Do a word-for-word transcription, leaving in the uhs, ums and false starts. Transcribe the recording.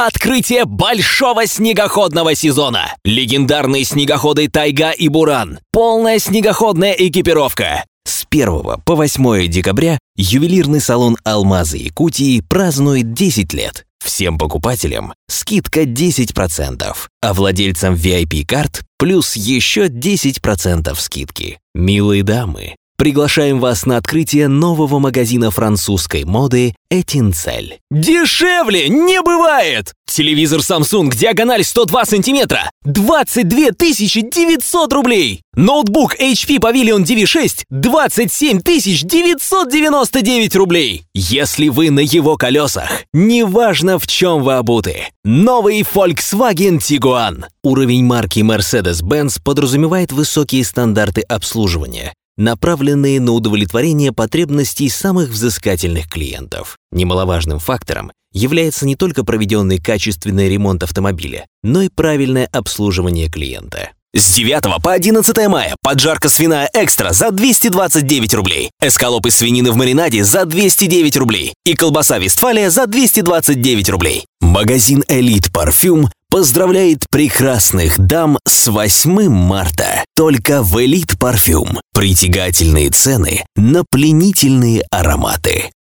Открытие большого снегоходного сезона. Легендарные снегоходы «Тайга» и «Буран». Полная снегоходная экипировка. С первого по восьмое декабря ювелирный салон «Алмазы Якутии» празднует десять лет. Всем покупателям скидка десять процентов, а владельцам ви ай пи-карт плюс еще десять процентов скидки. Милые дамы, приглашаем вас на открытие нового магазина французской моды «Этинцель». Дешевле не бывает! Телевизор Samsung диагональ сто два сантиметра – двадцать две тысячи девятьсот рублей. Ноутбук эйч пи Pavilion ди ви шесть – двадцать семь тысяч девятьсот девяносто девять рублей. Если вы на его колесах, неважно в чем вы обуты. Новый Volkswagen Tiguan. Уровень марки Mercedes-Benz подразумевает высокие стандарты обслуживания, направленные на удовлетворение потребностей самых взыскательных клиентов. Немаловажным фактором является не только проведенный качественный ремонт автомобиля, но и правильное обслуживание клиента. С девятого по одиннадцатое мая поджарка свиная экстра за двести двадцать девять рублей, эскалоп из свинины в маринаде за двести девять рублей и колбаса Вестфалия за двести двадцать девять рублей. Магазин «Элит Парфюм» поздравляет прекрасных дам с восьмым марта. Только в «Элит Парфюм» притягательные цены на пленительные ароматы.